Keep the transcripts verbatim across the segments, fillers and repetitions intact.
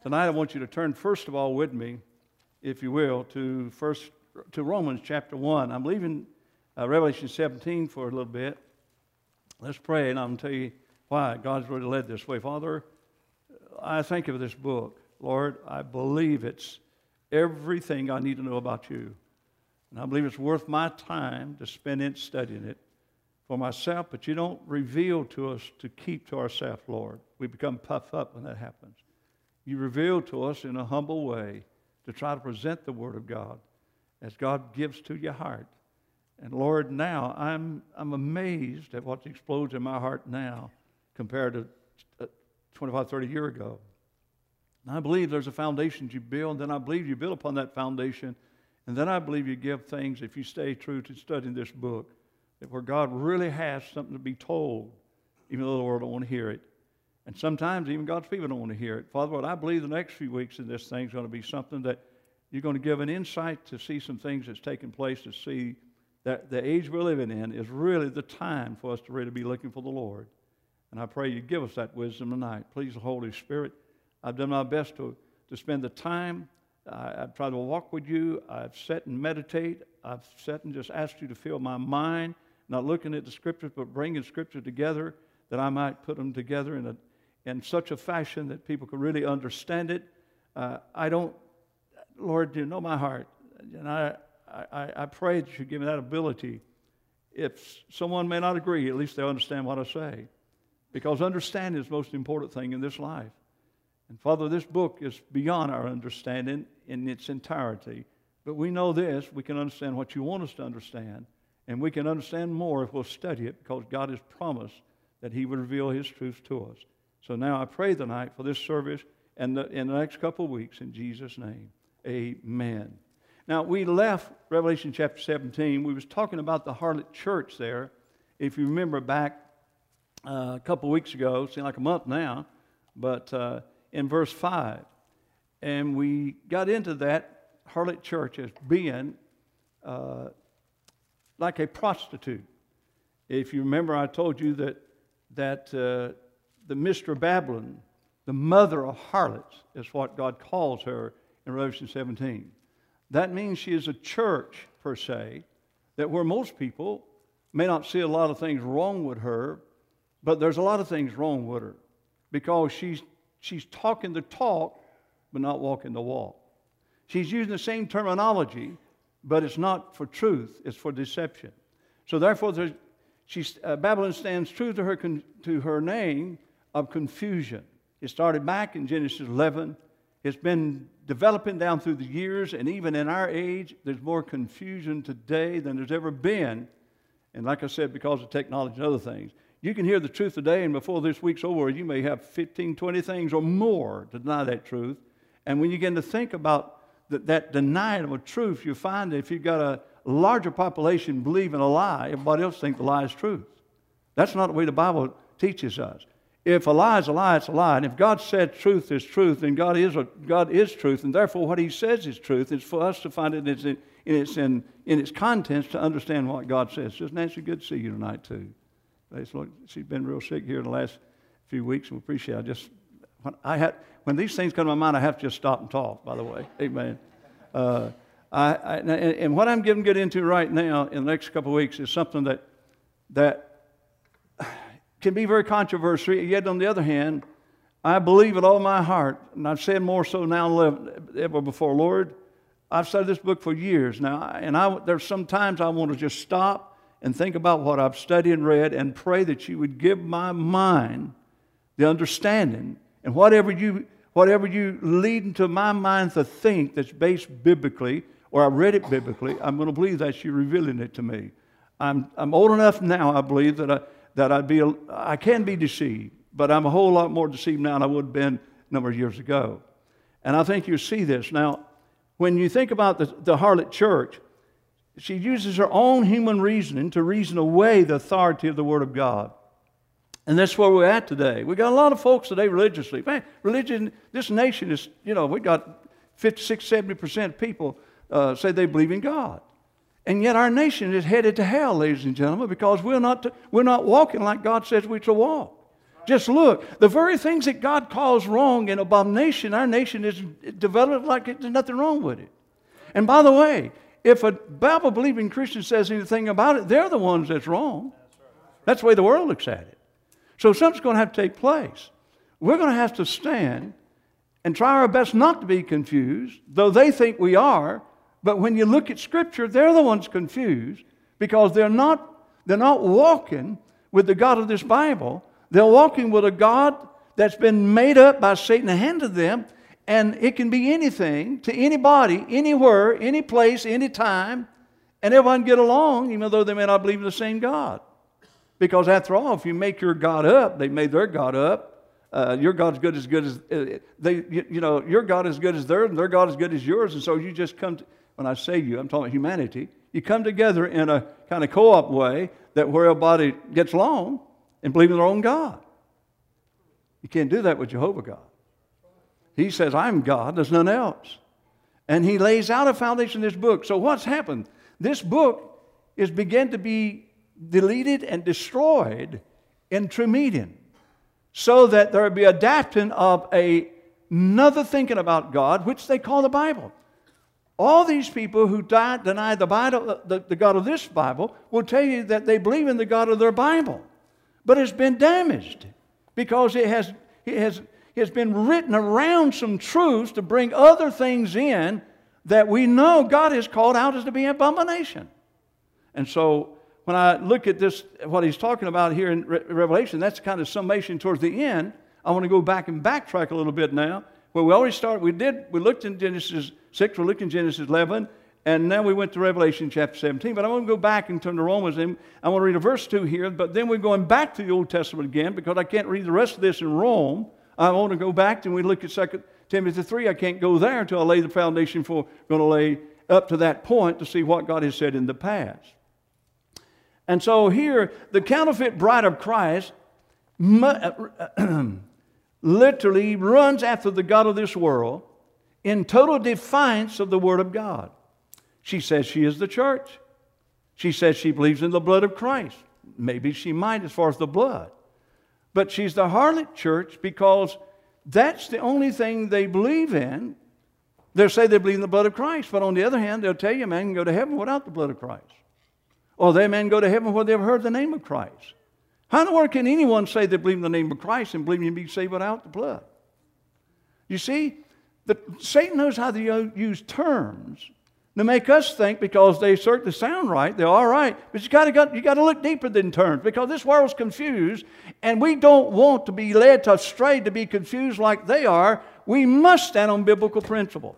Tonight I want you to turn first of all with me, if you will, to first to Romans chapter one. I'm leaving uh, Revelation seventeen for a little bit. Let's pray, and I'm going to tell you why God's really led this way. Father, I thank you for this book. Lord, I believe it's everything I need to know about you. And I believe it's worth my time to spend in studying it for myself, but you don't reveal to us to keep to ourselves, Lord. We become puffed up when that happens. You reveal to us in a humble way to try to present the Word of God as God gives to your heart. And Lord, now I'm I'm amazed at what explodes in my heart now compared to twenty-five, thirty years ago. And I believe there's a foundation you build, and then I believe you build upon that foundation, and then I believe you give things, if you stay true to studying this book, that where God really has something to be told, even though the world don't want to hear it. And sometimes even God's people don't want to hear it. Father, what I believe the next few weeks in this thing is going to be something that you're going to give an insight to see some things that's taking place, to see that the age we're living in is really the time for us to really be looking for the Lord. And I pray you give us that wisdom tonight. Please, the Holy Spirit, I've done my best to, to spend the time. I, I've tried to walk with you. I've sat and meditate. I've sat and just asked you to fill my mind, not looking at the Scriptures, but bringing Scripture together that I might put them together in a in such a fashion that people could really understand it. Uh, I don't, Lord, you know my heart, and I, I, I pray that you give me that ability. If someone may not agree, at least they'll understand what I say, because understanding is the most important thing in this life. And Father, this book is beyond our understanding in its entirety, but we know this, we can understand what you want us to understand, and we can understand more if we'll study it, because God has promised that He would reveal His truth to us. So now I pray tonight for this service and the, in the next couple of weeks in Jesus' name. Amen. Now we left Revelation chapter seventeen. We was talking about the harlot church there. If you remember back uh, a couple of weeks ago, it seems like a month now, but uh, in verse five. And we got into that harlot church as being uh, like a prostitute. If you remember, I told you that that uh, the Mister Babylon, the mother of harlots, is what God calls her in Revelation seventeen. That means she is a church, per se, that where most people may not see a lot of things wrong with her, but there's a lot of things wrong with her because she's, she's talking the talk, but not walking the walk. She's using the same terminology, but it's not for truth, it's for deception. So therefore, there's, she's, uh, Babylon stands true to her, con, to her name, of confusion. It started back in Genesis eleven. It's been developing down through the years, and even in our age, there's more confusion today than there's ever been. And like I said, because of technology and other things, you can hear the truth today, and before this week's over, you may have fifteen, twenty things or more to deny that truth. And when you begin to think about that, that denying of a truth, you find that if you've got a larger population believing a lie, everybody else thinks the lie is truth. That's not the way the Bible teaches us. If a lie is a lie, it's a lie. And if God said truth is truth, then God is a, God is truth. And therefore, what He says is truth. It's for us to find it in its, in its, in, in its contents to understand what God says. Just Nancy, good to see you tonight, too. She's been real sick here in the last few weeks, and we appreciate it. I just, when, I had, when these things come to my mind, I have to just stop and talk, by the way. Amen. Uh, I, I, and, and what I'm getting get into right now in the next couple of weeks is something that that can be very controversial, yet on the other hand, I believe with all my heart, and I've said more so now than ever before, Lord, I've studied this book for years now, and I, there's sometimes I want to just stop and think about what I've studied and read and pray that you would give my mind the understanding, and whatever you, whatever you lead into my mind to think that's based biblically, or I read it biblically, I'm going to believe that you're revealing it to me. I'm, I'm old enough now, I believe, that I that I'd be, I can be deceived, but I'm a whole lot more deceived now than I would have been a number of years ago. And I think you see this. Now, when you think about the, the harlot church, she uses her own human reasoning to reason away the authority of the Word of God. And that's where we're at today. We got a lot of folks today religiously. Man, religion, this nation is, you know, we got fifty-six, seventy percent of people uh, say they believe in God. And yet our nation is headed to hell, ladies and gentlemen, because we're not, we're not walking like God says we should walk. Just look. The very things that God calls wrong and abomination, our nation is developed like there's nothing wrong with it. And by the way, if a Bible-believing Christian says anything about it, they're the ones that's wrong. That's the way the world looks at it. So something's going to have to take place. We're going to have to stand and try our best not to be confused, though they think we are. But when you look at Scripture, they're the ones confused because they're not, they're not walking with the God of this Bible. They're walking with a God that's been made up by Satan and handed them, and it can be anything to anybody, anywhere, any place, any time, and everyone get along, even though they may not believe in the same God. Because after all, if you make your God up, they made their God up. Uh, your God's good as good as uh, they. You, you know, your God is good as theirs, and their God is good as yours. And so you just come to, when I say you, I'm talking about humanity. You come together in a kind of co-op way that where everybody gets along and believe in their own God. You can't do that with Jehovah God. He says, I'm God, there's none else. And he lays out a foundation in this book. So what's happened? This book is began to be deleted and destroyed in true meeting, so that there would be adapting of a, another thinking about God, which they call the Bible. All these people who died, deny the, Bible, the, the God of this Bible will tell you that they believe in the God of their Bible. But it's been damaged because it has, it has, it has been written around some truths to bring other things in that we know God has called out as to be an abomination. And so when I look at this, what he's talking about here in Re- Revelation, that's kind of summation towards the end. I want to go back and backtrack a little bit now. Well, we already started, we did, we looked in Genesis six, we looked in Genesis eleven, and now we went to Revelation chapter seventeen. But I want to go back and turn to Romans, and I want to read a verse two here, but then we're going back to the Old Testament again because I can't read the rest of this in Rome. I want to go back and we look at Second Timothy three. I can't go there until I lay the foundation for, going to lay up to that point to see what God has said in the past. And so here, the counterfeit bride of Christ literally runs after the God of this world in total defiance of the Word of God. She says she is the church. She says she believes in the blood of Christ. Maybe she might as far as the blood. But she's the harlot church because that's the only thing they believe in. They'll say they believe in the blood of Christ, but on the other hand, they'll tell you a man can go to heaven without the blood of Christ. Or they man go to heaven where they've heard the name of Christ. How in the world can anyone say they believe in the name of Christ and believe you can be saved without the blood? You see, the, Satan knows how to use terms to make us think because they certainly sound right, they're all right, but you got to you got to look deeper than terms because this world's confused, and we don't want to be led astray to be confused like they are. We must stand on biblical principles.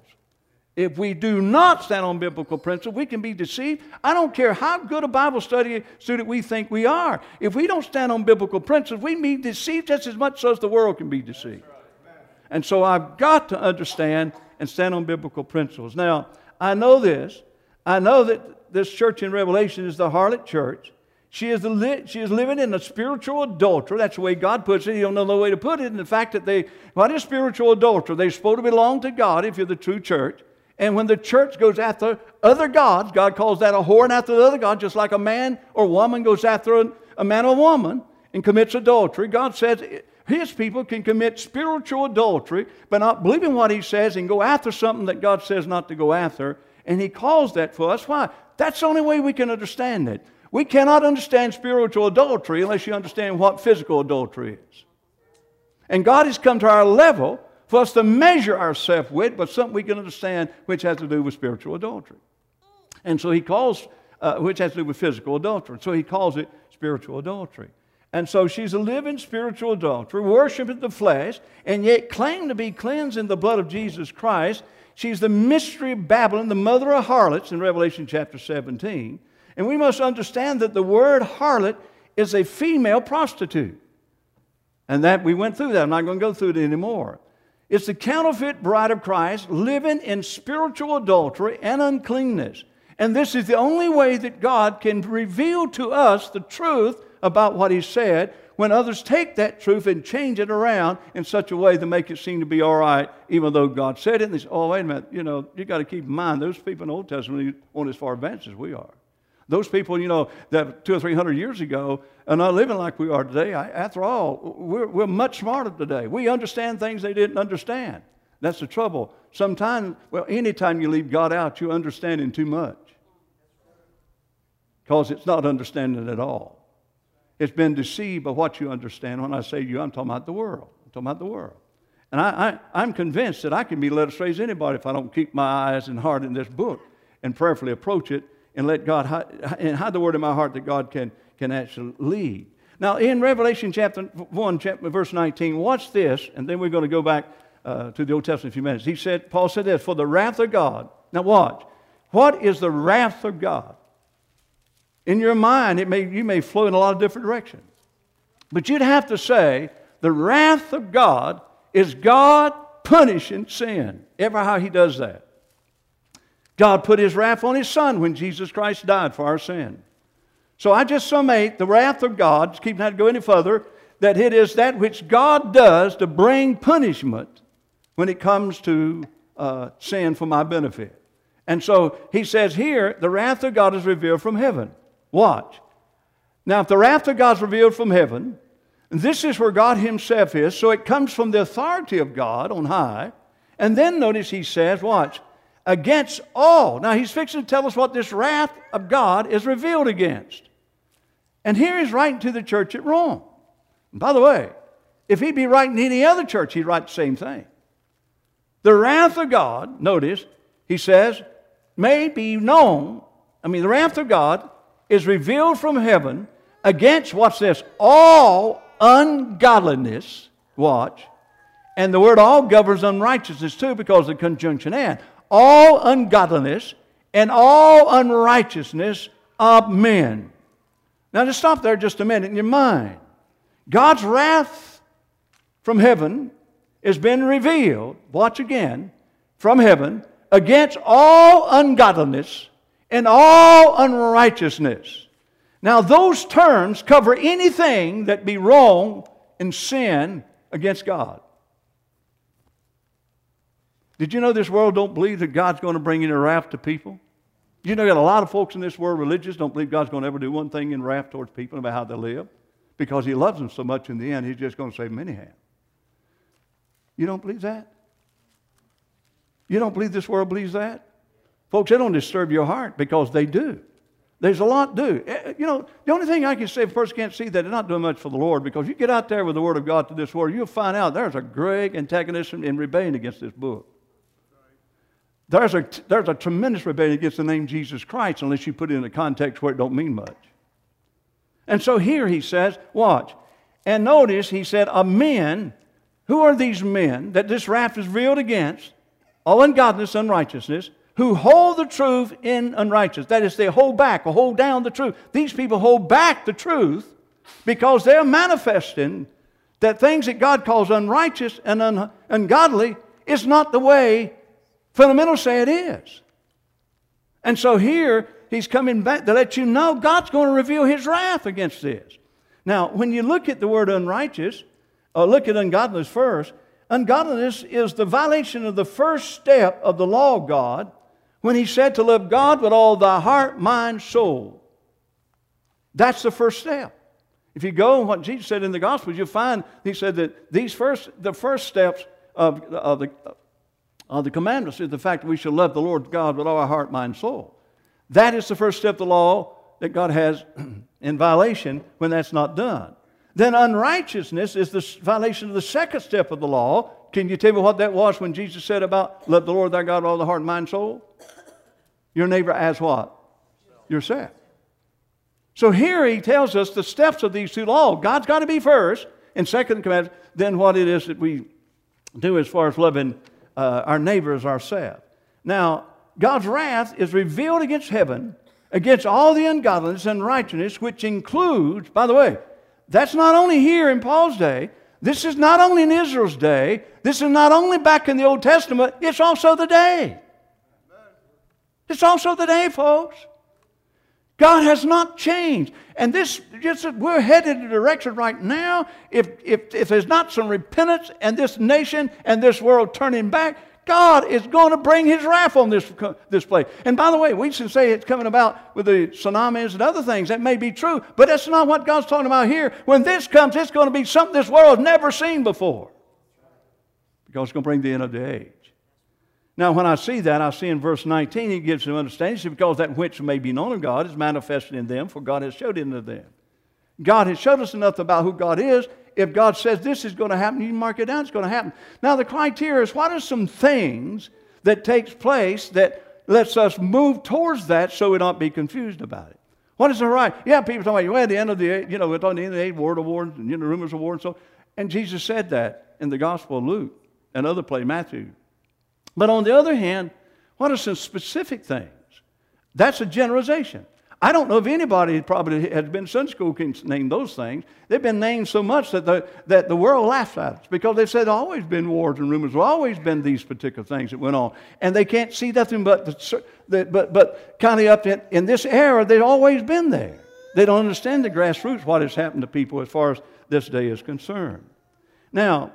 If we do not stand on biblical principles, we can be deceived. I don't care how good a Bible study student we think we are. If we don't stand on biblical principles, we can be deceived just as much as the world can be deceived. And so I've got to understand and stand on biblical principles. Now, I know this. I know that this church in Revelation is the harlot church. She is, the li- she is living in a spiritual adultery. That's the way God puts it. He don't know no way to put it. And the fact that they, what is spiritual adultery? They're supposed to belong to God if you're the true church. And when the church goes after other gods, God calls that a whoring after the other god, just like a man or woman goes after a, a man or woman and commits adultery. God says His people can commit spiritual adultery by not believing what He says and go after something that God says not to go after. And He calls that for us. Why? That's the only way we can understand it. We cannot understand spiritual adultery unless you understand what physical adultery is. And God has come to our level for us to measure ourselves with, but something we can understand which has to do with spiritual adultery. And so He calls, uh, which has to do with physical adultery. So He calls it spiritual adultery. And so she's a living spiritual adultery, worshiping the flesh, and yet claim to be cleansed in the blood of Jesus Christ. She's the mystery of Babylon, the mother of harlots in Revelation chapter seventeen. And we must understand that the word harlot is a female prostitute. And that we went through that. I'm not going to go through it anymore. It's the counterfeit bride of Christ living in spiritual adultery and uncleanness. And this is the only way that God can reveal to us the truth about what He said when others take that truth and change it around in such a way to make it seem to be all right, even though God said it. And they say, oh, wait a minute, you know, you got to keep in mind, those people in the Old Testament aren't as far advanced as we are. Those people, you know, that two or three hundred years ago are not living like we are today. I, after all, we're, we're much smarter today. We understand things they didn't understand. That's the trouble. Sometimes, well, anytime you leave God out, you're understanding too much. Because it's not understanding at all. It's been deceived by what you understand. When I say you, I'm talking about the world. I'm talking about the world. And I, I, I'm convinced that I can be led astray as anybody if I don't keep my eyes and heart in this book and prayerfully approach it and let God hide, and hide the word in my heart that God can, can actually lead. Now, in Revelation chapter one, chapter, verse nineteen, watch this, and then we're going to go back uh, to the Old Testament in a few minutes. He said, Paul said this, for the wrath of God. Now watch. What is the wrath of God? In your mind, it may, you may flow in a lot of different directions. But you'd have to say, the wrath of God is God punishing sin. Ever how He does that. God put His wrath on His Son when Jesus Christ died for our sin. So I just summate the wrath of God, just keep not go any further, that it is that which God does to bring punishment when it comes to uh, sin for my benefit. And so He says here, the wrath of God is revealed from heaven. Watch. Now, if the wrath of God is revealed from heaven, this is where God Himself is, so it comes from the authority of God on high. And then notice He says, watch, against all. Now, He's fixing to tell us what this wrath of God is revealed against. And here He's writing to the church at Rome. And by the way, if He'd be writing to any other church, He'd write the same thing. The wrath of God, notice, He says, may be known, I mean, the wrath of God is revealed from heaven against, what's this, all ungodliness, watch, and the word all governs unrighteousness too because of the conjunction and. All ungodliness and all unrighteousness of men. Now just stop there just a minute in your mind. God's wrath from heaven has been revealed, watch again, from heaven against all ungodliness and all unrighteousness. Now those terms cover anything that be wrong and sin against God. Did you know this world don't believe that God's going to bring in a wrath to people? You know, got a lot of folks in this world, religious, don't believe God's going to ever do one thing in wrath towards people about how they live. Because He loves them so much in the end, He's just going to save them anyhow. You don't believe that? You don't believe this world believes that? Folks, they don't disturb your heart because they do. There's a lot do. You know, the only thing I can say if a person can't see that they're not doing much for the Lord, because you get out there with the Word of God to this world, you'll find out there's a great antagonism and rebellion against this book. There's a, there's a tremendous rebellion against the name Jesus Christ unless you put it in a context where it don't mean much. And so here He says, watch. And notice He said, of men, who are these men that this wrath is revealed against? All ungodliness, unrighteousness, who hold the truth in unrighteousness. That is, they hold back or hold down the truth. These people hold back the truth because they're manifesting that things that God calls unrighteous and un- ungodly is not the way fundamentals say it is. And so here, He's coming back to let you know God's going to reveal His wrath against this. Now, when you look at the word unrighteous, or look at ungodliness first, ungodliness is the violation of the first step of the law of God when He said to love God with all thy heart, mind, soul. That's the first step. If you go on what Jesus said in the Gospels, you'll find He said that these first, the first steps of, of the Uh, the commandments is the fact that we shall love the Lord God with all our heart, mind, soul. That is the first step of the law that God has in violation when that's not done. Then unrighteousness is the violation of the second step of the law. Can you tell me what that was when Jesus said about love the Lord thy God with all the heart, mind, soul? Your neighbor as what? Yourself. So here He tells us the steps of these two laws. God's got to be first, and second commandment, then what it is that we do as far as loving Uh, our neighbor as ourselves. Now, God's wrath is revealed against heaven, against all the ungodliness and righteousness, which includes, by the way, that's not only here in Paul's day, this is not only in Israel's day, this is not only back in the Old Testament, it's also the day. It's also the day, folks. God has not changed. And this, just we're headed in a direction right now. If, if, if there's not some repentance and this nation and this world turning back, God is going to bring His wrath on this, this place. And by the way, we should say it's coming about with the tsunamis and other things. That may be true, but that's not what God's talking about here. When this comes, it's going to be something this world has never seen before. Because it's going to bring the end of the age. Now, when I see that, I see in verse nineteen, He gives them understanding. He says, because that which may be known of God is manifested in them, for God has showed it unto them. God has showed us enough about who God is. If God says this is going to happen, you mark it down, it's going to happen. Now, the criteria is, what are some things that takes place that lets us move towards that so we don't be confused about it? What is the right? Yeah, people talk about, well, at the end of the age, you know, at the end of the age, word of war, and you know, rumors of war and so on. And Jesus said that in the Gospel of Luke and other places, Matthew. But on the other hand, what are some specific things? That's a generalization. I don't know if anybody probably has been in Sunday school can name those things. They've been named so much that the, that the world laughs at us because they've said there have always been wars and rumors. There have always been these particular things that went on. And they can't see nothing but, the, the, but, but kind of up in, in this era, they've always been there. They don't understand the grassroots, what has happened to people as far as this day is concerned. Now,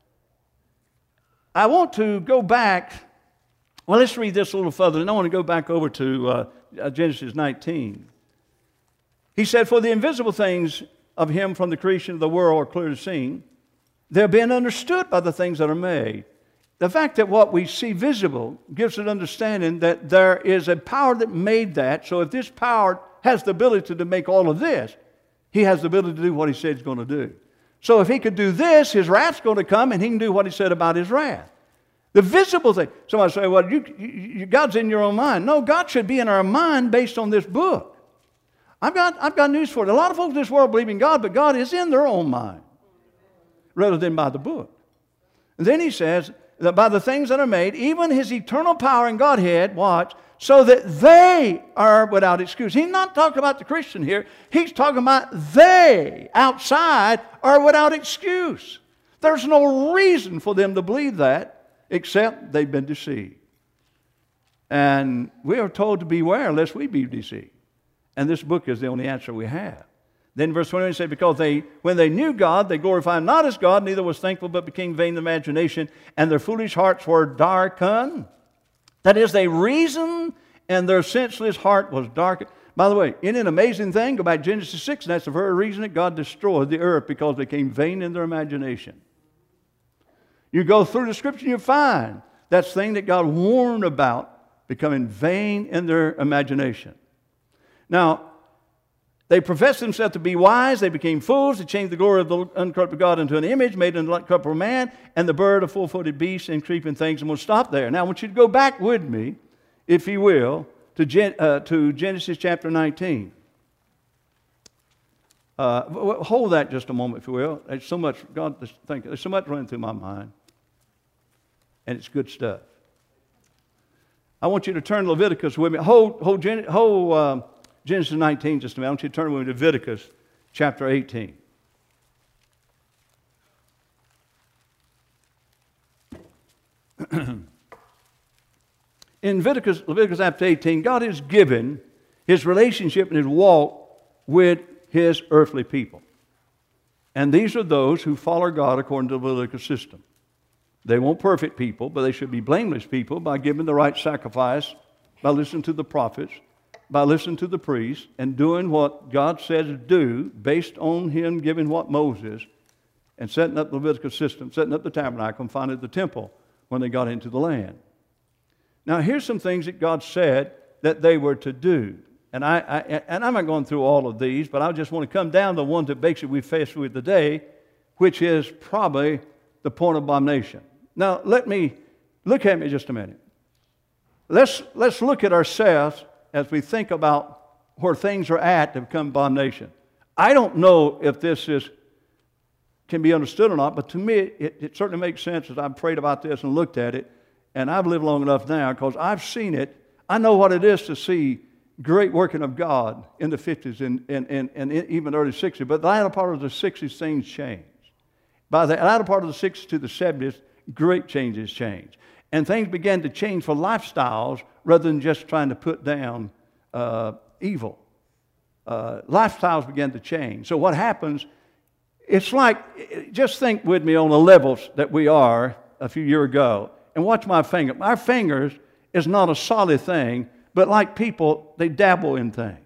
I want to go back. Well, let's read this a little further. And I want to go back over to uh, Genesis nineteen. He said, for the invisible things of Him from the creation of the world are clearly seen. They're being understood by the things that are made. The fact that what we see visible gives an understanding that there is a power that made that. So if this power has the ability to make all of this, He has the ability to do what He said He's going to do. So if He could do this, His wrath's going to come, and He can do what He said about His wrath. The visible thing. Somebody say, well, you, you, God's in your own mind. No, God should be in our mind based on this book. I've got, I've got news for it. A lot of folks in this world believe in God, but God is in their own mind rather than by the book. And then He says that by the things that are made, even His eternal power and Godhead, watch, so that they are without excuse. He's not talking about the Christian here. He's talking about they outside are without excuse. There's no reason for them to believe that except they've been deceived. And we are told to beware lest we be deceived. And this book is the only answer we have. Then verse twenty-one says, because they, when they knew God, they glorified Him not as God, neither was thankful, but became vain in imagination, and their foolish hearts were darkened. That is, they reasoned, and their senseless heart was darkened. By the way, isn't it an amazing thing? Go back to Genesis six, and that's the very reason that God destroyed the earth, because they became vain in their imagination. You go through the Scripture, you find that's the thing that God warned about, becoming vain in their imagination. Now, they professed themselves to be wise. They became fools. They changed the glory of the uncorruptible God into an image made in the corruptible man and the bird of four-footed beasts and creeping things. And we'll stop there. Now, I want you to go back with me, if you will, to, Gen- uh, to Genesis chapter nineteen. Uh, hold that just a moment, if you will. There's so much, God, thank you. There's so much running through my mind. And it's good stuff. I want you to turn to Leviticus with me. Hold, hold, Gen- hold uh, Genesis nineteen just a minute. I want you to turn with me to Leviticus chapter eighteen. In Leviticus, Leviticus chapter eighteen, God has given His relationship and His walk with His earthly people. And these are those who follow God according to the Levitical system. They weren't perfect people, but they should be blameless people by giving the right sacrifice, by listening to the prophets, by listening to the priests, and doing what God says to do based on Him giving what Moses, and setting up the Levitical system, setting up the tabernacle, and finding the temple when they got into the land. Now, here's some things that God said that they were to do. And, I, I, and I'm not going through all of these, but I just want to come down to one that basically we face with today, which is probably the point of abomination. Now, let me, look at me just a minute. Let's, let's look at ourselves as we think about where things are at to become abomination. I don't know if this is, can be understood or not, but to me, it, it certainly makes sense as I've prayed about this and looked at it. And I've lived long enough now because I've seen it. I know what it is to see great working of God in the fifties and, and, and, and even early sixties. But the latter part of the sixties, things changed. By the latter part of the sixties to the seventies, great changes changed. And things began to change for lifestyles rather than just trying to put down uh, evil. Uh, lifestyles began to change. So what happens, it's like, just think with me on the levels that we are a few years ago and watch my finger. My fingers is not a solid thing, but like people, they dabble in things.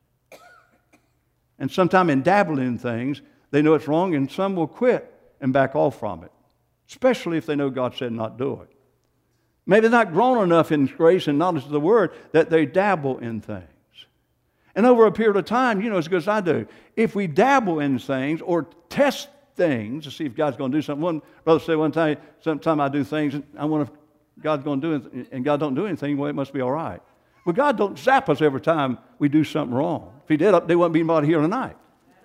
And sometimes in dabbling in things, they know it's wrong, and some will quit and back off from it, especially if they know God said not do it. Maybe they're not grown enough in grace and knowledge of the Word that they dabble in things. And over a period of time, you know as good as I do, if we dabble in things or test things to see if God's going to do something. One brother said one time, sometime I do things, and I wonder if God's going to do it, and God don't do anything, well, it must be all right. Well, God don't zap us every time we do something wrong. If He did, there wouldn't be anybody here tonight.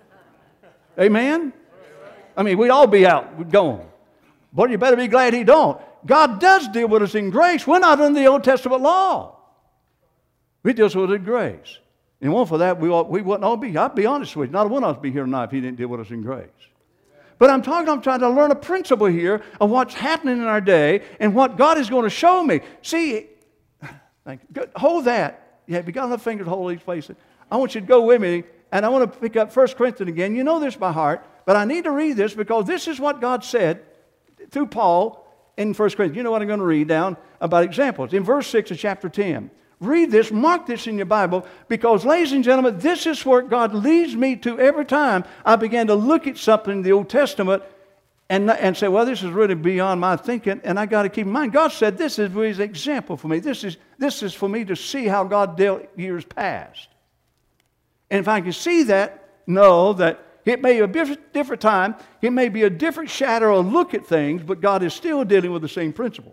Amen? I mean, we'd all be out, gone. But you better be glad He don't. God does deal with us in grace. We're not under the Old Testament law. He deals with us in grace. And one for that, we, all, we wouldn't all be. I'll be honest with you. Not one of us would be here tonight if He didn't deal with us in grace. But I'm talking, I'm trying to learn a principle here of what's happening in our day and what God is going to show me. See, thank you. Hold that. Yeah, you got enough fingers to hold these places. I want you to go with me, and I want to pick up First Corinthians again. You know this by heart, but I need to read this because this is what God said through Paul in First Corinthians. You know what I'm going to read down about examples. In verse six of chapter ten. Read this, mark this in your Bible, because, ladies and gentlemen, this is where God leads me to every time I begin to look at something in the Old Testament and, and say, well, this is really beyond my thinking, and I got to keep in mind, God said this is His example for me. This is, this is for me to see how God dealt years past. And if I can see that, know that it may be a different time, it may be a different shadow or look at things, but God is still dealing with the same principle.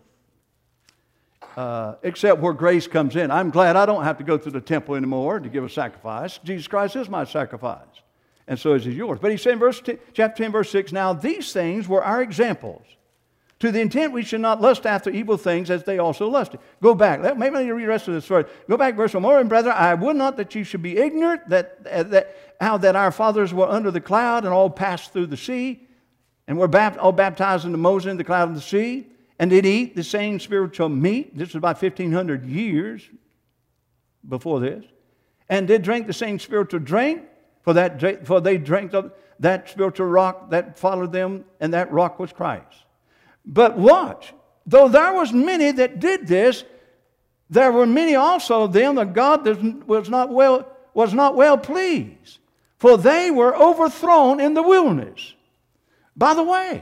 Uh, except where grace comes in. I'm glad I don't have to go through the temple anymore to give a sacrifice. Jesus Christ is my sacrifice, and so is He yours. But He said in verse ten, chapter ten, verse six, now these things were our examples, to the intent we should not lust after evil things as they also lusted. Go back. Let, maybe I need to read the rest of this first. Go back, verse one. Moreover, brethren, I would not that you should be ignorant that, uh, that how that our fathers were under the cloud and all passed through the sea, and were bapt- all baptized into Moses in the cloud of the sea, and did eat the same spiritual meat. This was about fifteen hundred years before this. And did drink the same spiritual drink, for that for they drank of that spiritual rock that followed them, and that rock was Christ. But watch, though there was many that did this, there were many also of them that God was not well, was not well pleased, for they were overthrown in the wilderness. By the way,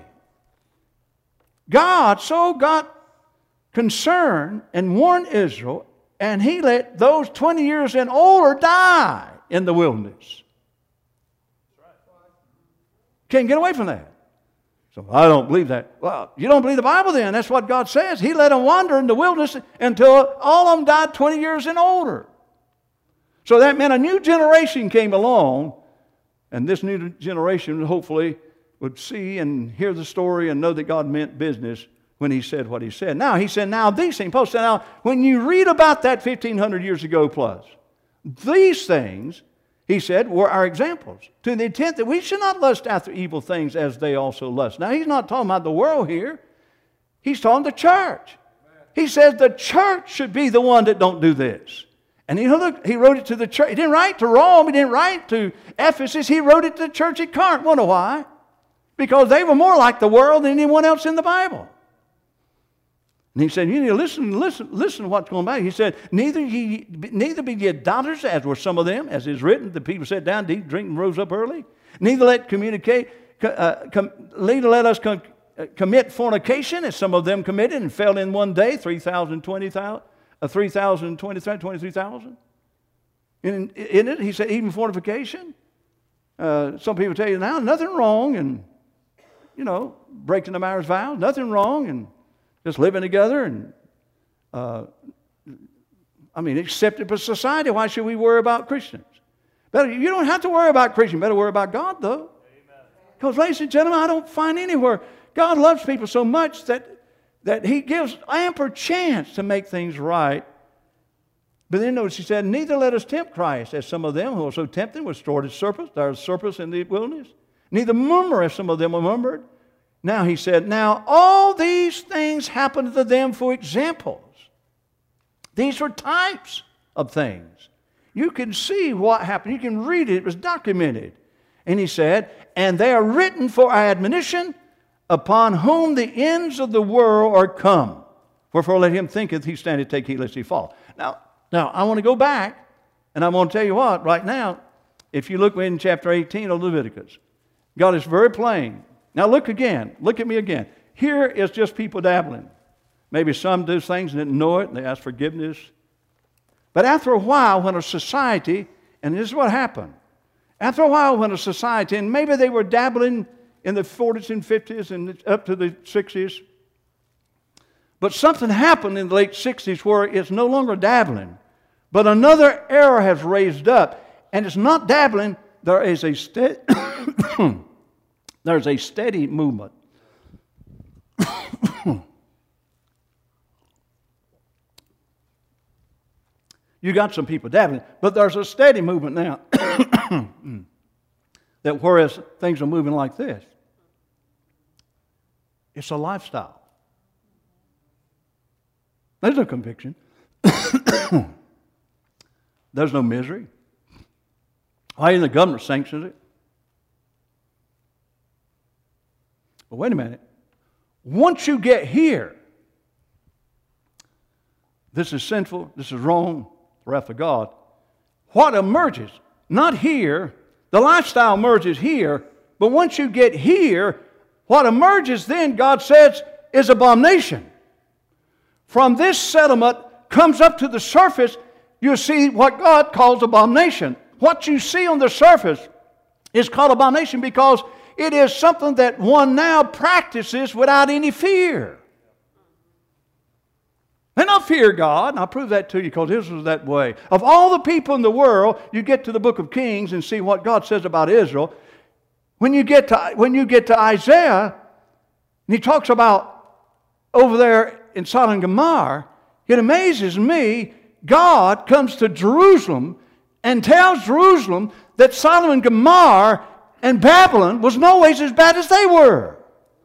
God so got concerned and warned Israel, and He let those twenty years and older die in the wilderness. Can't get away from that. So I don't believe that. Well, you don't believe the Bible then. That's what God says. He let them wander in the wilderness until all of them died twenty years and older. So that meant a new generation came along, and this new generation hopefully would see and hear the story and know that God meant business when He said what He said. Now, He said, now these things, Paul said, now, when you read about that fifteen hundred years ago plus, these things, He said, were our examples, to the intent that we should not lust after evil things as they also lust. Now, He's not talking about the world here. He's talking the church. He says the church should be the one that don't do this. And he, look, he wrote it to the church. He didn't write to Rome. He didn't write to Ephesus. He wrote it to the church at Corinth. Wonder why? Because they were more like the world than anyone else in the Bible. And he said, you need to listen, listen, listen to what's going on. He said, neither ye, neither be ye idolaters, as were some of them, as is written, the people sat down, eat, drink, and rose up early. Neither let communicate, uh, com, neither let us com, uh, commit fornication, as some of them committed, and fell in one day, three thousand twenty thousand, uh, three thousand twenty-three, twenty-three thousand. In, in it, he said, even fornication. Uh, some people tell you now, nothing wrong, and you know, breaking the marriage vows, nothing wrong, and just living together, and uh, I mean, accepted by society. Why should we worry about Christians? Better, you don't have to worry about Christians. You better worry about God, though. Because, ladies and gentlemen, I don't find anywhere God loves people so much that that He gives ample chance to make things right. But then notice He said, neither let us tempt Christ, as some of them who were so tempted were stored as serpents. There are serpents in the wilderness. Neither murmur, as some of them were murmured. Now He said, now all these things happened to them for examples. These were types of things. You can see what happened. You can read it. It was documented. And He said, and they are written for our admonition, upon whom the ends of the world are come. Wherefore let him thinketh he standeth, take heed lest he fall. Now, now I want to go back, and I'm going to tell you what, right now, if you look in chapter eighteen of Leviticus, God is very plain. Now look again. Look at me again. Here is just people dabbling. Maybe some do things and didn't know it, and they ask forgiveness. But after a while, when a society, and this is what happened, after a while when a society, and maybe they were dabbling in the forties and fifties and up to the sixties, but something happened in the late sixties where it's no longer dabbling, but another era has raised up, and it's not dabbling. There is a steady, there's a steady movement. You got some people dabbling, but there's a steady movement now. That whereas things are moving like this, it's a lifestyle. There's no conviction. There's no misery. Why even the government sanctions it? But wait a minute. Once you get here, this is sinful, this is wrong, the wrath of God. What emerges, not here, the lifestyle emerges here, but once you get here, what emerges then, God says, is abomination. From this settlement comes up to the surface, you see what God calls abomination. What you see on the surface is called abomination because it is something that one now practices without any fear. And I fear God, and I'll prove that to you because Israel is that way. Of all the people in the world, you get to the book of Kings and see what God says about Israel. When you get to, when you get to Isaiah, and he talks about over there in Sodom and Gomorrah, it amazes me, God comes to Jerusalem and tells Jerusalem that Sodom and Gomorrah and Babylon was no ways as bad as they were.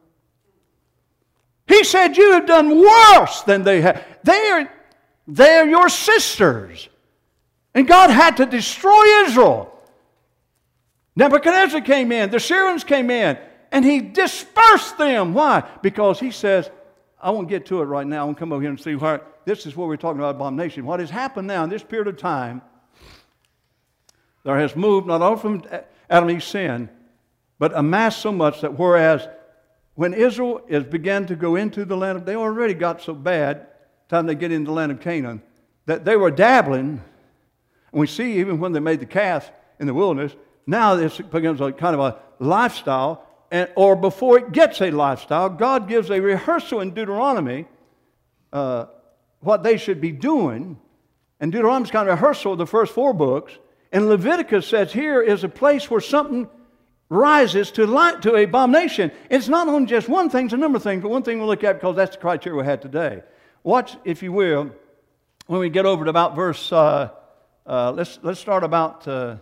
He said, you have done worse than they have. They are, they are your sisters. And God had to destroy Israel. Nebuchadnezzar came in, the Syrians came in, and he dispersed them. Why? Because he says, I won't get to it right now. I want to come over here and see where, this is what we're talking about abomination. What has happened now in this period of time, there has moved not only from Adam and Eve's sin, but amassed so much that whereas when Israel is began to go into the land of, they already got so bad, time they get into the land of Canaan, that they were dabbling. And we see even when they made the calf in the wilderness, now this becomes a kind of a lifestyle, and, or before it gets a lifestyle, God gives a rehearsal in Deuteronomy, uh, what they should be doing. And Deuteronomy is kind of a rehearsal of the first four books. And Leviticus says here is a place where something rises to light, to abomination. It's not on just one thing, it's a number of things, but one thing we'll look at because that's the criteria we had today. Watch, if you will, when we get over to about verse, uh, uh, let's, let's start about uh,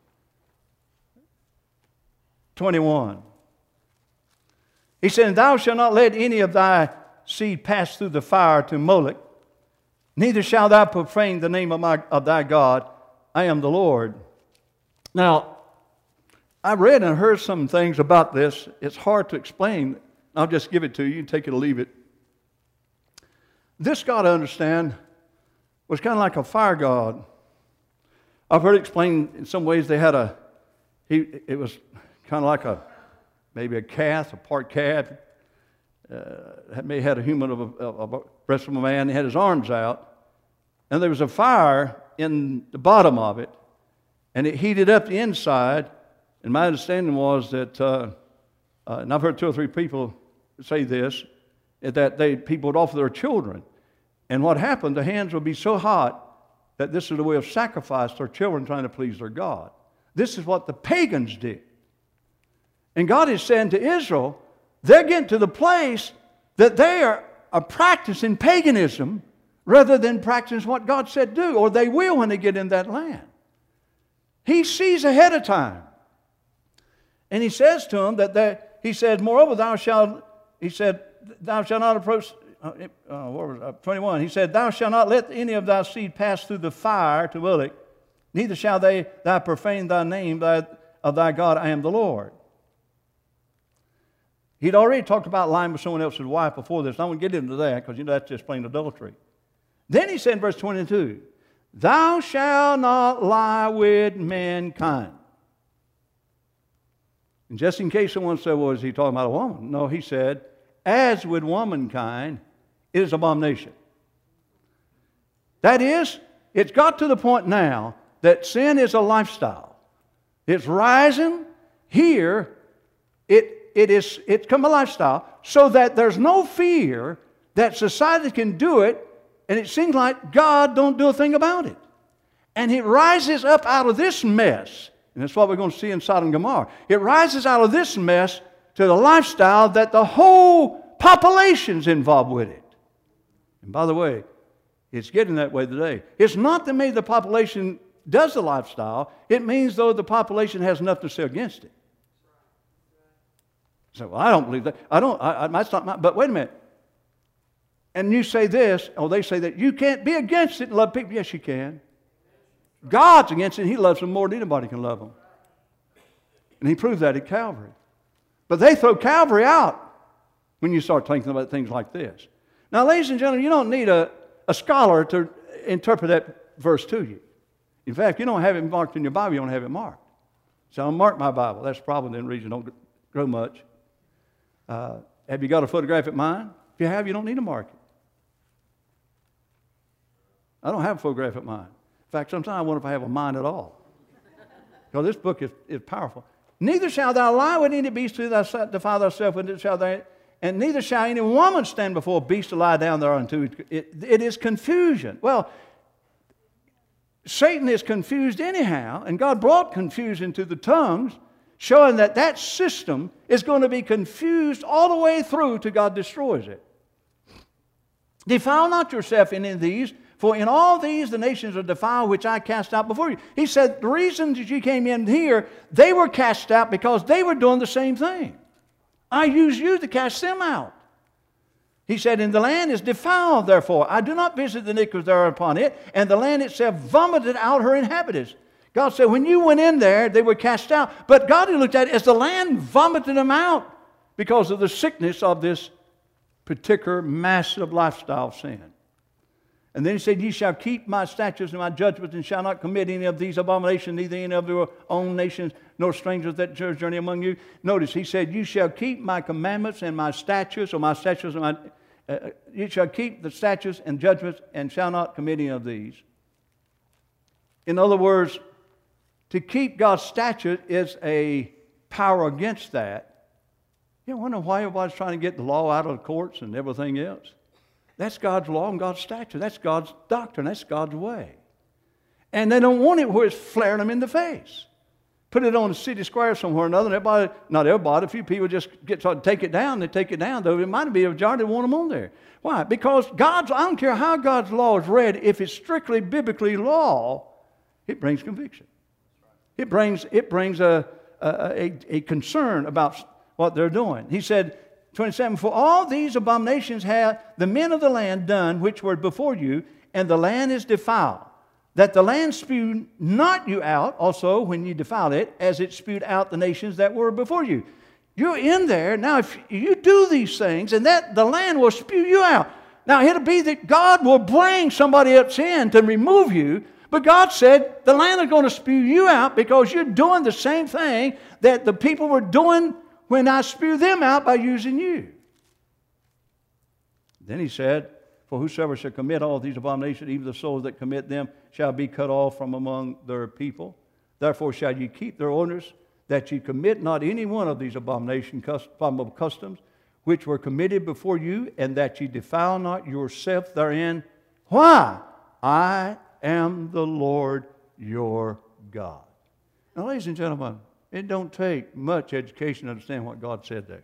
twenty-one. He said, thou shalt not let any of thy seed pass through the fire to Moloch, neither shalt thou profane the name of, my, of thy God. I am the Lord. Now, I read and heard some things about this. It's hard to explain. I'll just give it to you. You can take it or leave it. This God, I understand, was kind of like a fire god. I've heard it explained in some ways they had a, he, it was kind of like a, maybe a calf, a part calf. Uh, may had a human of a, of a breast of a man. He had his arms out. And there was a fire in the bottom of it. And it heated up the inside. And my understanding was that, uh, uh, and I've heard two or three people say this, that they people would offer their children. And what happened, the hands would be so hot that this is a way of sacrifice to their children trying to please their God. This is what the pagans did. And God is saying to Israel, they're getting to the place that they are, are practicing paganism rather than practicing what God said do, or they will when they get in that land. He sees ahead of time. And he says to them that they, he said, moreover, thou shalt, he said, thou shalt not approach, uh, uh, what was uh, twenty-one, he said, thou shalt not let any of thy seed pass through the fire to Moloch, neither shall they thou profane thy name thy, of thy God, I am the Lord. He'd already talked about lying with someone else's wife before this. I won't get into that because you know that's just plain adultery. Then he said in verse twenty-two, thou shalt not lie with mankind. And just in case someone said, well, is he talking about a woman? No, he said, as with womankind, it is abomination. That is, it's got to the point now that sin is a lifestyle. It's rising. Here, it, it is, it's become a lifestyle so that there's no fear that society can do it, and it seems like God don't do a thing about it. And it rises up out of this mess, and that's what we're going to see in Sodom and Gomorrah. It rises out of this mess to the lifestyle that the whole population's involved with it. And by the way, it's getting that way today. It's not that maybe the population does the lifestyle. It means, though, the population has nothing to say against it. So, well, I don't believe that. I don't, I, I, that's not my, but wait a minute. And you say this, or they say that you can't be against it and love people. Yes, you can. God's against it, and He loves them more than anybody can love them. And He proved that at Calvary. But they throw Calvary out when you start thinking about things like this. Now, ladies and gentlemen, you don't need a, a scholar to interpret that verse to you. In fact, you don't have it marked in your Bible, you don't have it marked. So I'll mark my Bible. That's probably the reason I don't grow much. Uh, have you got a photographic mind? If you have, you don't need to mark it. I don't have a photographic mind. In fact, sometimes I wonder if I have a mind at all. Because this book is, is powerful. Neither shalt thou lie with any beast to thou defile thyself with it, shall thou, and neither shall any woman stand before a beast to lie down thereunto. It, it is confusion. Well, Satan is confused anyhow, and God brought confusion to the tongues, showing that that system is going to be confused all the way through till God destroys it. Defile not yourself in any of these, for in all these the nations are defiled, which I cast out before you. He said the reason that you came in here, they were cast out because they were doing the same thing. I use you to cast them out. He said, and the land is defiled, therefore. I do not visit the iniquities that are upon it, and the land itself vomited out her inhabitants. God said, when you went in there, they were cast out. But God looked at it as the land vomited them out because of the sickness of this particular massive lifestyle of sin. And then he said, ye shall keep my statutes and my judgments, and shall not commit any of these abominations, neither any of your own nations, nor strangers that journey among you. Notice, he said, you shall keep my commandments and my statutes, or my statutes and my, uh, you shall keep the statutes and judgments, and shall not commit any of these. In other words, to keep God's statute is a power against that. You wonder why everybody's trying to get the law out of the courts and everything else? That's God's law and God's statute. That's God's doctrine. That's God's way. And they don't want it where it's flaring them in the face. Put it on the city square somewhere or another, and everybody, not everybody, a few people just get to take it down. They take it down, though it might be a majority that want them on there. Why? Because God's, I don't care how God's law is read, if it's strictly biblically law, it brings conviction. It brings, it brings a, a, a concern about what they're doing. He said, twenty-seven, for all these abominations have the men of the land done which were before you, and the land is defiled, that the land spewed not you out also when you defiled it, as it spewed out the nations that were before you. You're in there. Now, if you do these things, and that the land will spew you out. Now, it'll be that God will bring somebody else in to remove you, but God said the land is going to spew you out because you're doing the same thing that the people were doing when I spew them out by using you. Then he said, for whosoever shall commit all these abominations, even the souls that commit them, shall be cut off from among their people. Therefore shall ye keep their orders, that ye commit not any one of these abomination customs, which were committed before you, and that ye defile not yourself therein. Why? I am the Lord your God. Now, ladies and gentlemen, it don't take much education to understand what God said there.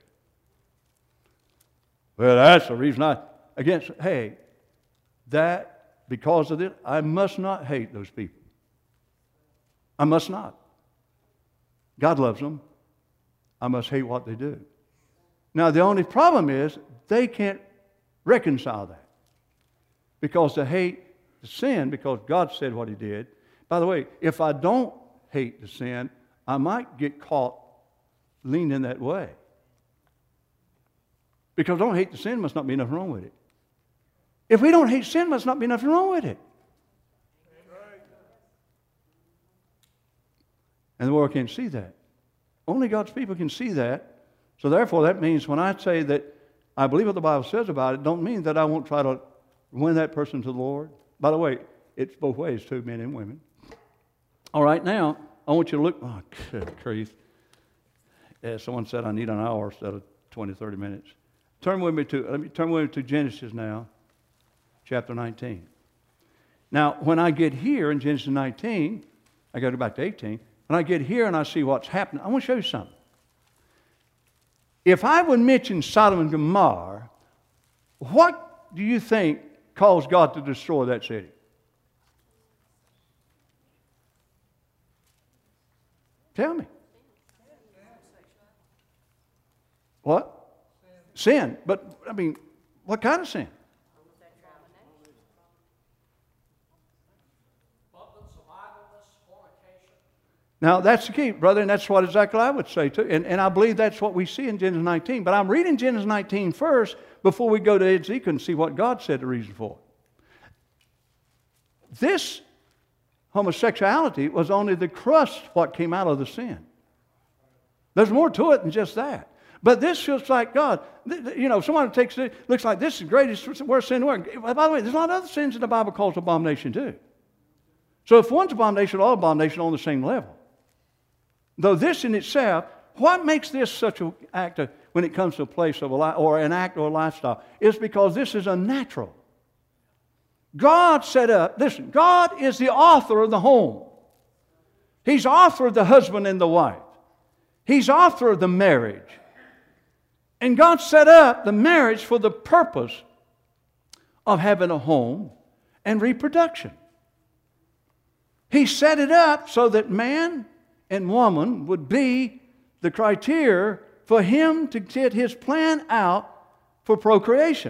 Well, that's the reason I, against, hey, that, because of this, I must not hate those people. I must not. God loves them. I must hate what they do. Now, the only problem is they can't reconcile that. Because they hate the sin, because God said what He did. By the way, if I don't hate the sin, I might get caught leaning that way. Because don't hate the sin must not be nothing wrong with it. If we don't hate sin, must not be nothing wrong with it. And the world can't see that. Only God's people can see that. So therefore, that means when I say that I believe what the Bible says about it, don't mean that I won't try to win that person to the Lord. By the way, it's both ways too, men and women. All right, now, I want you to look. Oh, good grief. Yeah, someone said I need an hour instead of twenty, thirty minutes. Turn with me to, let me turn with me to Genesis now, chapter nineteen. Now, when I get here in Genesis nineteen, I got to go back to eighteen. When I get here and I see what's happening, I want to show you something. If I would mention Sodom and Gomorrah, what do you think caused God to destroy that city? Tell me. What? Sin. But, I mean, what kind of sin? Now, that's the key, brother, and that's what exactly I would say, too. And, and I believe that's what we see in Genesis nineteen. But I'm reading Genesis nineteen first before we go to Ezekiel and see what God said the reason for it. This homosexuality was only the crust what came out of the sin. There's more to it than just that. But this feels like God. You know, someone takes it, looks like this is the greatest, worst sin in the world. By the way, there's a lot of other sins in the Bible called abomination, too. So if one's abomination, all abomination are on the same level. Though this in itself, what makes this such an act of, when it comes to a place of a life, or an act or a lifestyle, is because this is unnatural. God set up, listen, God is the author of the home. He's author of the husband and the wife. He's author of the marriage. And God set up the marriage for the purpose of having a home and reproduction. He set it up so that man and woman would be the criteria for him to get his plan out for procreation.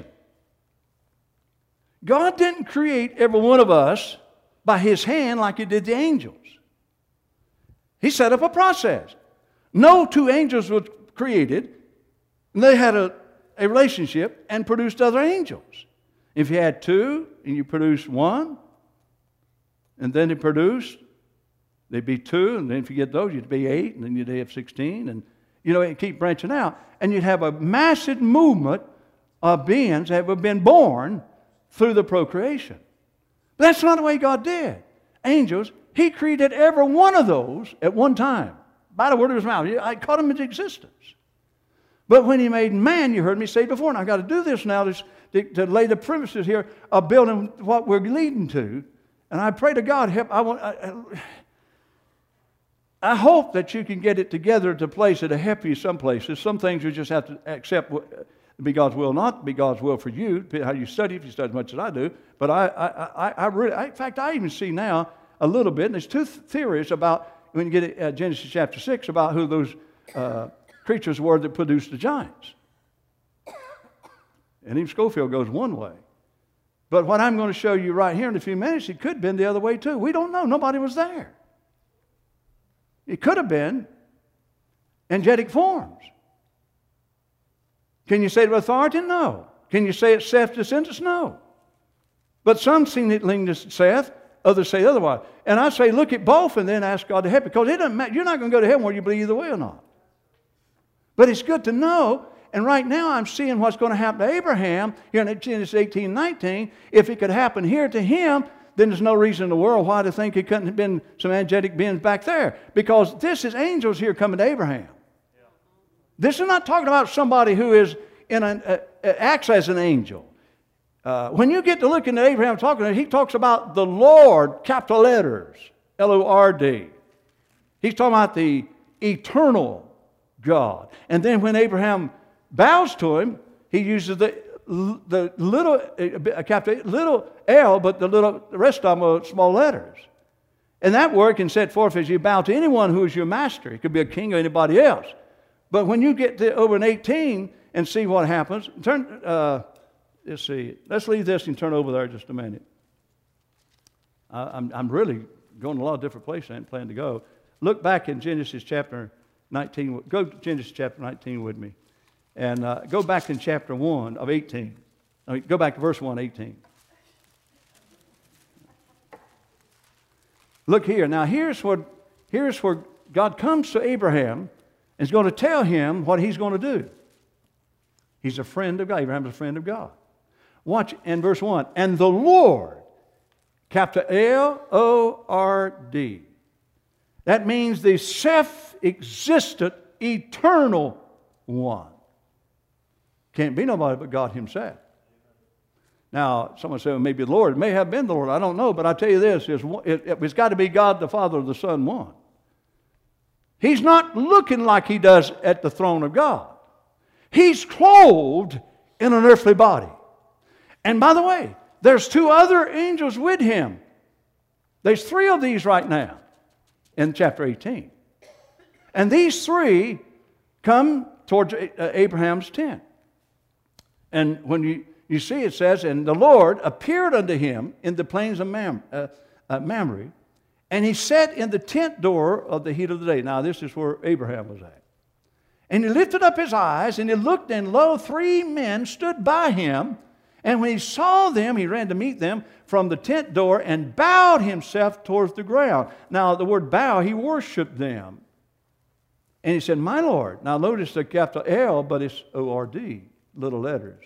God didn't create every one of us by His hand like He did the angels. He set up a process. No two angels were created, and they had a, a relationship and produced other angels. If you had two and you produced one, and then they produced, they'd be two, and then if you get those, you'd be eight, and then you'd have sixteen, and you know, it'd keep branching out. And you'd have a massive movement of beings that have been born through the procreation. But that's not the way God did. Angels, He created every one of those at one time. By the word of His mouth. I caught them into existence. But when He made man, you heard me say before, and I've got to do this now to, to, to lay the premises here of building what we're leading to. And I pray to God, help. I, want, I, I hope that you can get it together to place it to help you some places. Some things you just have to accept to be God's will, not to be God's will for you, how you study, if you study as much as I do. But I, I, I, I really, I, in fact, I even see now a little bit, and there's two th- theories about, when you get it, uh, Genesis chapter six, about who those uh, creatures were that produced the giants. And even Schofield goes one way. But what I'm going to show you right here in a few minutes, it could have been the other way too. We don't know. Nobody was there. It could have been angelic forms. Can you say it with authority? No. Can you say it's self-descendants? No. But some seem to lean to Seth, others say otherwise. And I say look at both and then ask God to help you, because it doesn't matter. You're not going to go to heaven whether you believe either way or not. But it's good to know. And right now I'm seeing what's going to happen to Abraham here in Genesis eighteen, nineteen. If it could happen here to him, then there's no reason in the world why to think it couldn't have been some angelic beings back there. Because this is angels here coming to Abraham. Yeah. This is not talking about somebody who is in an, uh, acts as an angel. Uh, when you get to looking at Abraham talking, he talks about the Lord, capital letters, L O R D. He's talking about the eternal God. And then when Abraham bows to him, he uses the the little uh, capital little L, but the little the rest of them are small letters. And that word can set forth as you bow to anyone who is your master. It could be a king or anybody else. But when you get to over in eighteen and see what happens, turn. Uh, let's see. Let's leave this and turn over there just a minute. I, I'm I'm really going a lot of different places. I hadn't planned to go. Look back in Genesis chapter nineteen. Go to Genesis chapter nineteen with me. And uh, go back in chapter one of eighteen. I mean, go back to verse one, eighteen. Look here. Now, here's what, here's where God comes to Abraham and is going to tell him what he's going to do. He's a friend of God. Abraham's a friend of God. Watch in verse one. And the Lord, capital L O R D. That means the self-existent, eternal one. Can't be nobody but God himself. Now, someone said, well, maybe the Lord. It may have been the Lord. I don't know. But I tell you this, it's, it, it's got to be God the Father, the Son, one. He's not looking like he does at the throne of God. He's clothed in an earthly body. And by the way, there's two other angels with him. There's three of these right now in chapter eighteen. And these three come towards Abraham's tent. And when you, you see it says, and the Lord appeared unto him in the plains of Mam, uh, uh, Mamre, and he sat in the tent door of the heat of the day. Now this is where Abraham was at. And he lifted up his eyes, and he looked, and lo, three men stood by him. And when he saw them, he ran to meet them from the tent door and bowed himself towards the ground. Now, the word bow, he worshiped them. And he said, my Lord. Now, notice the capital L, but it's O R D, little letters.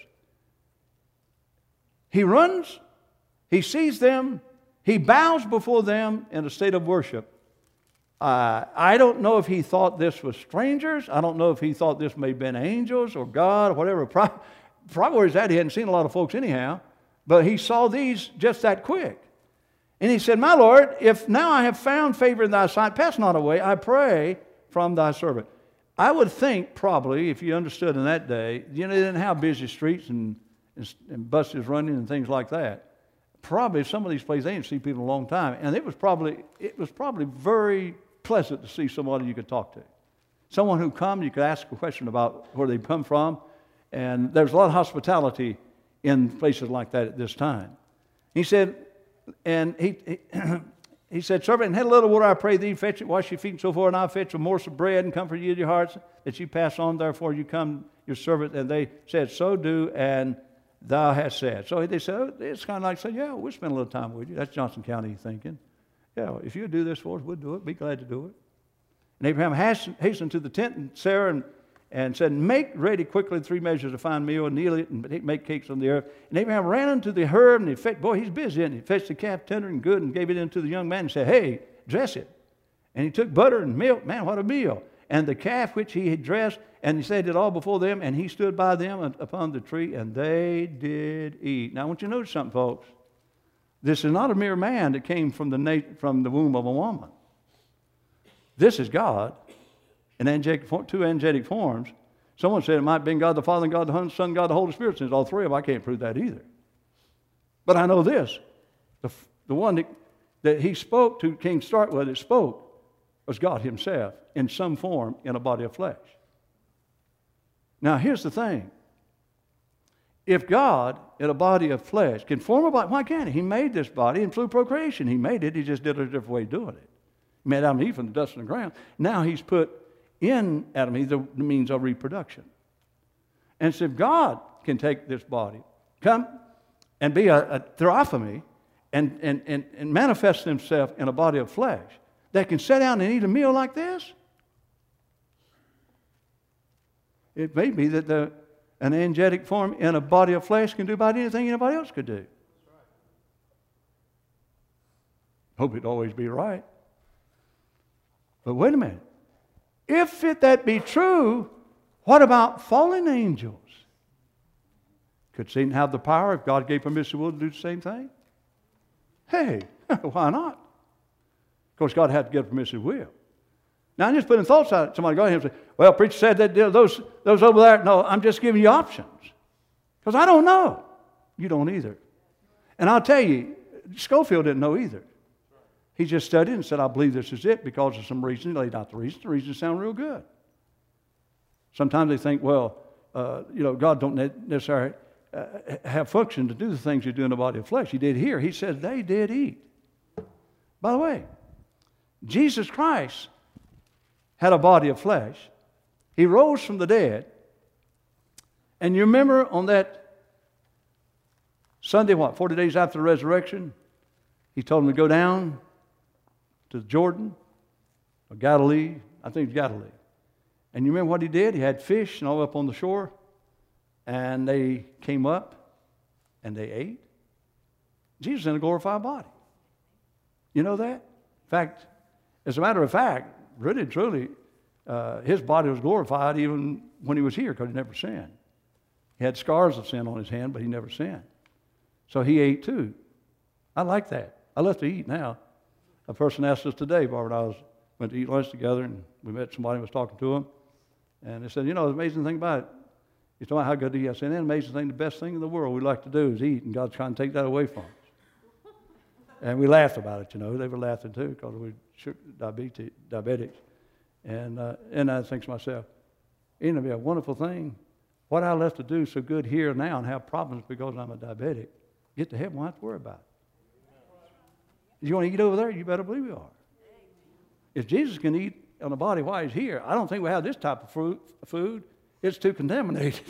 He runs, he sees them, he bows before them in a state of worship. Uh, I don't know if he thought this was strangers. I don't know if he thought this may have been angels or God or whatever. Probably, probably where he's at, he hadn't seen a lot of folks anyhow. But he saw these just that quick. And he said, my Lord, if now I have found favor in thy sight, pass not away, I pray, from thy servant. I would think probably, if you understood in that day, you know, they didn't have busy streets and, and, and buses running and things like that. Probably some of these places, they didn't see people in a long time. And it was probably, it was probably very pleasant to see somebody you could talk to. Someone who come, you could ask a question about where they come from. And there's a lot of hospitality in places like that at this time. He said, and he, he, he said, servant, and had a little water, I pray thee, fetch it, wash your feet and so forth, and I'll fetch a morsel of bread and comfort you in your hearts, that you pass on, therefore you come, your servant. And they said, so do, and thou hast said. So they said, oh, it's kind of like saying, yeah, we'll spend a little time with you. That's Johnson County thinking. Yeah, if you do this for us, we'll do it. Be glad to do it. And Abraham hastened to the tent, and Sarah, and, and said, make ready quickly three measures of fine meal, and knead it, and make cakes on the earth. And Abraham ran unto the herb, and he fetched, boy, he's busy, and he fetched the calf tender and good, and gave it into the young man, and said, hey, dress it. And he took butter and milk. Man, what a meal. And the calf which he had dressed, and he set it all before them, and he stood by them upon the tree, and they did eat. Now, I want you to notice something, folks. This is not a mere man that came from the, nat- from the womb of a woman. This is God in angelic, two angelic forms. Someone said it might have been God the Father, and God the Son, God the Holy Spirit. Since all three of them, I can't prove that either. But I know this. The, the one that, that he spoke to, King Startwell, that spoke, was God himself in some form in a body of flesh. Now, here's the thing. If God, in a body of flesh, can form a body, why can't he? He made this body, and through procreation, he made it. He just did it a different way of doing it. He made Adam and Eve from the dust of the ground. Now he's put in Adam and Eve the means of reproduction. And so if God can take this body, come and be a, a theophany, and, and, and, and manifest himself in a body of flesh, that can sit down and eat a meal like this, it may be that the an angelic form in a body of flesh can do about anything anybody else could do. Hope it'd always be right. But wait a minute. If it that be true, what about fallen angels? Could Satan have the power if God gave permission to do the same thing? Hey, why not? Of course, God had to give permission will. Now, I'm just putting thoughts out. Somebody go ahead and say, well, preacher said that those, those over there. No, I'm just giving you options. Because I don't know. You don't either. And I'll tell you, Schofield didn't know either. He just studied and said, I believe this is it because of some reason. He laid out the reasons. The reasons sound real good. Sometimes they think, well, uh, you know, God don't necessarily uh, have function to do the things you do in the body of flesh. He did here. He said they did eat. By the way, Jesus Christ had a body of flesh. He rose from the dead. And you remember on that Sunday, what, forty days after the resurrection, he told him to go down to Jordan or Galilee. I think it's Galilee. And you remember what he did? He had fish and all up on the shore. And they came up and they ate. Jesus in a glorified body. You know that? In fact, as a matter of fact, really and truly, uh, his body was glorified even when he was here because he never sinned. He had scars of sin on his hand, but he never sinned. So he ate too. I like that. I love to eat now. A person asked us today, Barbara and I was, went to eat lunch together, and we met somebody who was talking to him. And they said, you know, the amazing thing about it, he's talking about how good he is. I said, the amazing thing, the best thing in the world we like to do is eat, and God's trying to take that away from us. And we laughed about it, you know. They were laughing too because we were diabetes, diabetics. And, uh, and I think to myself, isn't it be a wonderful thing? What I left to do so good here now and have problems because I'm a diabetic, get to heaven, won't have to worry about it. You want to eat over there? You better believe you are. If Jesus can eat on the body while he's here, I don't think we have this type of fruit, food. It's too contaminated.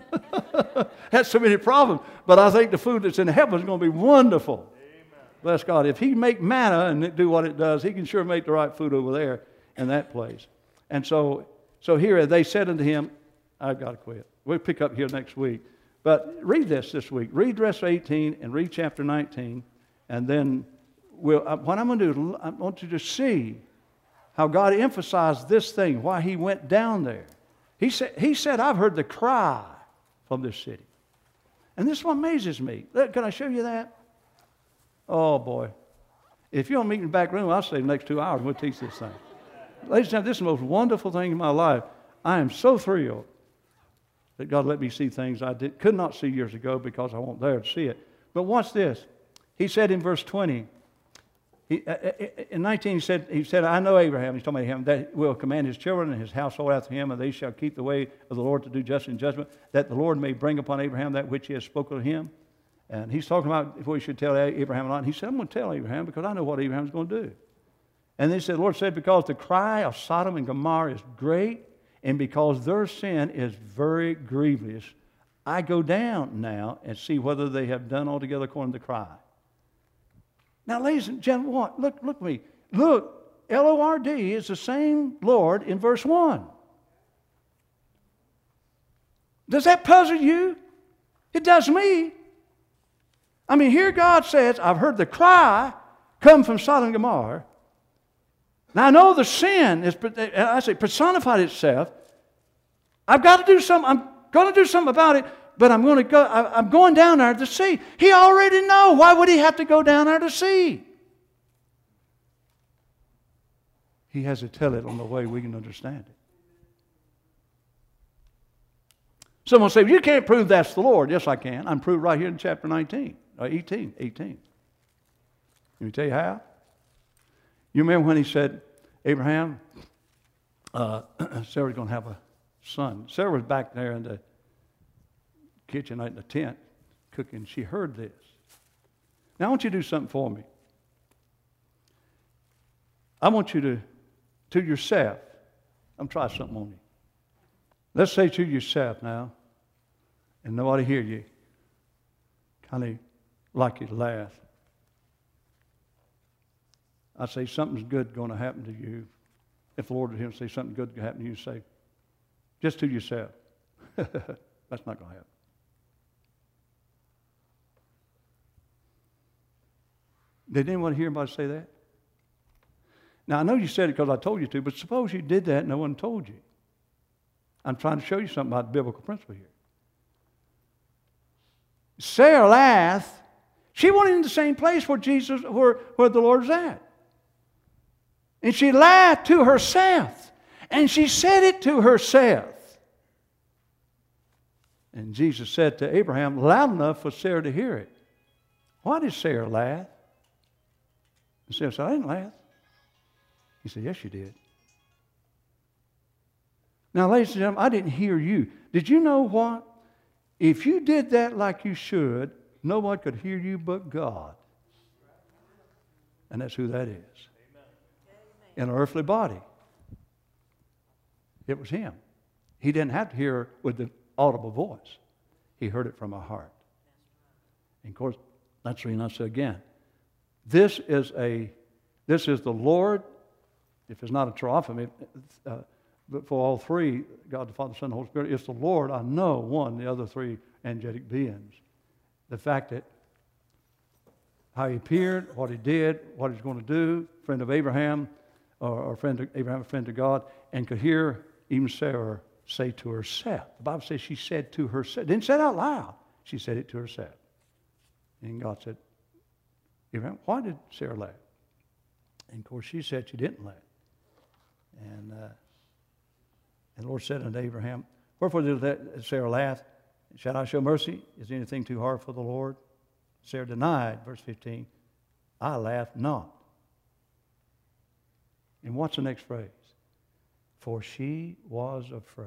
Has so many problems. But I think the food that's in heaven is going to be wonderful. Amen. Bless God. If he make manna and do what it does, he can sure make the right food over there in that place. And so, so here they said unto him, I've got to quit. We'll pick up here next week. But read this this week. Read the rest of eighteen and read chapter nineteen. And then we'll, uh, what I'm going to do, I want you to see how God emphasized this thing, why he went down there. He said, he said, I've heard the cry from this city. And this one amazes me. Look, can I show you that? Oh, boy. If you don't meet in the back room, I'll stay the next two hours and we'll teach this thing. Ladies and gentlemen, this is the most wonderful thing in my life. I am so thrilled that God let me see things I did, could not see years ago because I wasn't there to see it. But watch this. He said in verse twenty, he, uh, in nineteen, he said, he said, I know Abraham, he's talking about him, that will command his children and his household after him, and they shall keep the way of the Lord to do justice and judgment, that the Lord may bring upon Abraham that which he has spoken to him. And he's talking about what he should tell Abraham a lot. And he said, I'm going to tell Abraham because I know what Abraham's going to do. And then he said, the Lord said, because the cry of Sodom and Gomorrah is great, and because their sin is very grievous, I go down now and see whether they have done altogether according to the cry. Now, ladies and gentlemen, what? Look, look at me. Look, L O R D is the same Lord in verse one. Does that puzzle you? It does me. I mean, here God says, I've heard the cry come from Sodom and Gomorrah. Now, I know the sin is, I say, personified itself. I've got to do something. I'm going to do something about it, but I'm going to go. I'm going down there to see. He already knows. Why would he have to go down there to see? He has to tell it on the way we can understand it. Someone say, well, you can't prove that's the Lord. Yes, I can. I'm proved right here in chapter nineteen, or eighteen, eighteen. Let me tell you how. You remember when he said, Abraham, uh, Sarah's going to have a son. Sarah was back there in the kitchen, in the tent, cooking. She heard this. Now, I want you to do something for me. I want you to, to yourself, I'm trying something on you. Let's say to yourself now, and nobody hear you, kind of like you to laugh. I say something's good going to happen to you. If the Lord were here and say something good can happen to you, say, just to yourself. That's not going to happen. Did anyone hear anybody say that? Now, I know you said it because I told you to, but suppose you did that and no one told you. I'm trying to show you something about the biblical principle here. Sarah laughed. She went in the same place where Jesus, where, where the Lord's at. And she laughed to herself. And she said it to herself. And Jesus said to Abraham, loud enough for Sarah to hear it. Why did Sarah laugh? And Sarah said, I didn't laugh. He said, yes, you did. Now, ladies and gentlemen, I didn't hear you. Did you know what? If you did that like you should, no one could hear you but God. And that's who that is. In an earthly body. It was him. He didn't have to hear with the audible voice. He heard it from her heart. And of course, that's the reason I say again, this is a, this is the Lord. If it's not a terophany, uh, but for all three, God the Father, Son, and Holy Spirit, it's the Lord. I know one, the other three angelic beings. The fact that how he appeared, what he did, what he's going to do, friend of Abraham, or, or friend of Abraham, a friend of God, and could hear even Sarah say to herself. The Bible says she said to herself. Didn't say it out loud. She said it to herself. And God said, Abraham, why did Sarah laugh? And of course, she said she didn't laugh. And, uh, and the Lord said unto Abraham, wherefore did Sarah laugh? Shall I show mercy? Is anything too hard for the Lord? Sarah denied, verse fifteen, I laughed not. And what's the next phrase? For she was afraid.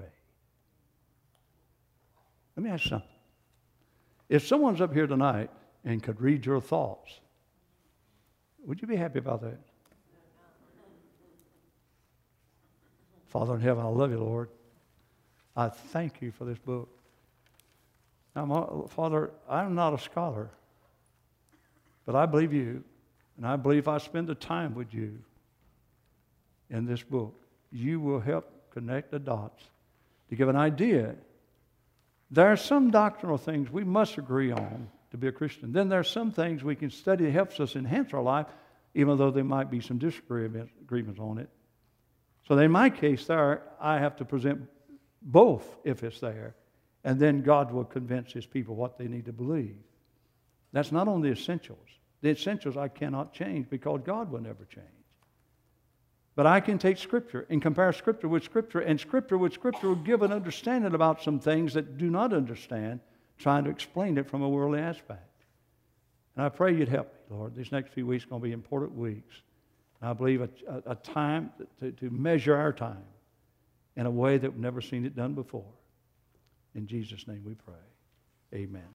Let me ask you something. If someone's up here tonight and could read your thoughts, would you be happy about that? Father in heaven, I love you, Lord. I thank you for this book. Now, Father, I'm not a scholar, but I believe you, and I believe if I spend the time with you in this book, you will help connect the dots to give an idea. There are some doctrinal things we must agree on to be a Christian. Then there are some things we can study that helps us enhance our life, even though there might be some disagreements agreements on it. So in my case there, I have to present both if it's there, and then God will convince His people what they need to believe. That's not on the essentials. The essentials I cannot change because God will never change. But I can take Scripture and compare Scripture with Scripture, and Scripture with Scripture will give an understanding about some things that do not understand, trying to explain it from a worldly aspect. And I pray you'd help me, Lord. These next few weeks are going to be important weeks. And I believe a, a, a time to, to measure our time in a way that we've never seen it done before. In Jesus' name we pray. Amen.